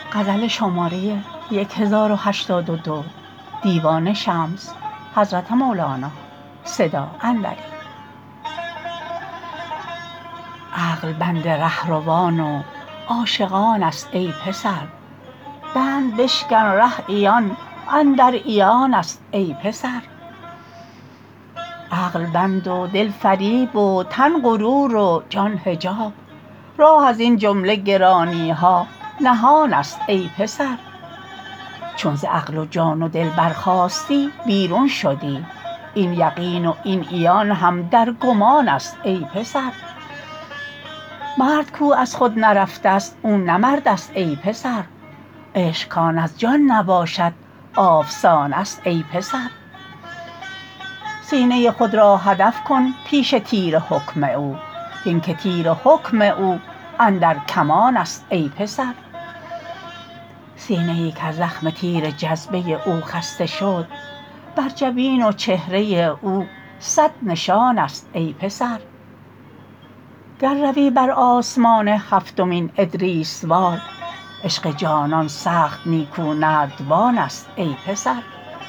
عقل بند رهروان و عاشقان است ای پسر بند بشکن ره عیان اندر عیان است ای پسر عقل بند و دل فریب و تن غرور و جان حجاب راه از این جمله گرانی ها نهان است ای پسر چون ز عقل و جان و دل برخاستی بیرون شدی این یقین و این عیان هم در گمان است ای پسر مرد کو از خود نرفته ست او نه مرد است ای پسر عشق کان از جان نباشد آفسان است ای پسر سینه خود را هدف کن پیش تیر حکم او هین که تیر حکم او اندر کمان است ای پسر سینه ای کز زخم تیر جذبه او خسته شد بر جبین و چهره او صد نشان است ای پسر گر روی بر آسمان هفتمین ادریس وار عشق جانان سخت نیکو نردبان است ای پسر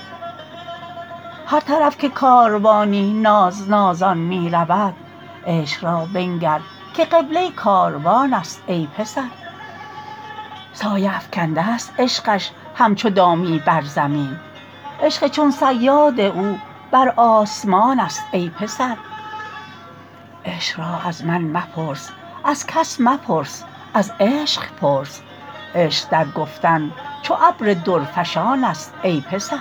هر طرف که کاروانی ناز نازان می رود عشق را بنگر که قبله کاروان است ای پسر سایه افکنده ست عشقش همچو دامی بر زمین عشق چون صیاد او بر آسمان است ای پسر عشق را از من مپرس از کس مپرس از عشق پرس عشق در گفتن چو ابر درفشان است ای پسر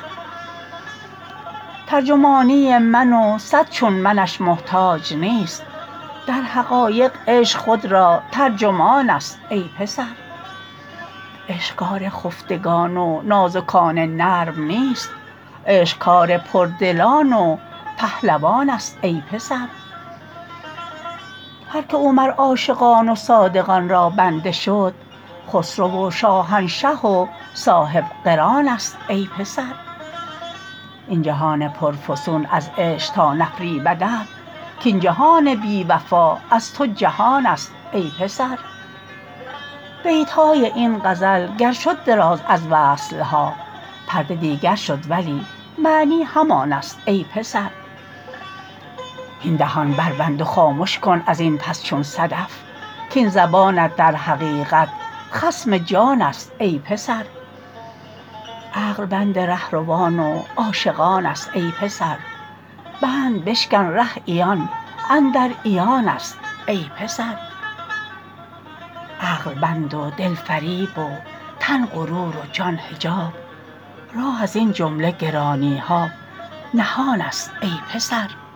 ترجمانی من و صد چون منش محتاج نیست در حقایق عشق خود را ترجمان است ای پسر عشق کار خفتگان و نازکان نرم نیست عشق کار پردلان و پهلوان است ای پسر هر که او مر عاشقان و صادقان را بنده شد خسرو و شاهنشه و صاحب قران است ای پسر این جهان پرفسون از عشق تا نفریبدت کاین جهان بی وفا از تو جهان است ای پسر بیت های این غزل گر شد دراز از وصل ها پرده دیگر شد ولی معنی همان است ای پسر هین دهان بربند و خامش کن از این پس چون صدف کاین زبانت در حقیقت خصم جان است ای پسر عقل بند رهروان و عاشقان است ای پسر بند بشکن ره عیان اندر عیان است ای پسر عقل بند و دل فریب و تن غرور و جان حجاب راه از این جمله گرانی ها نهان است ای پسر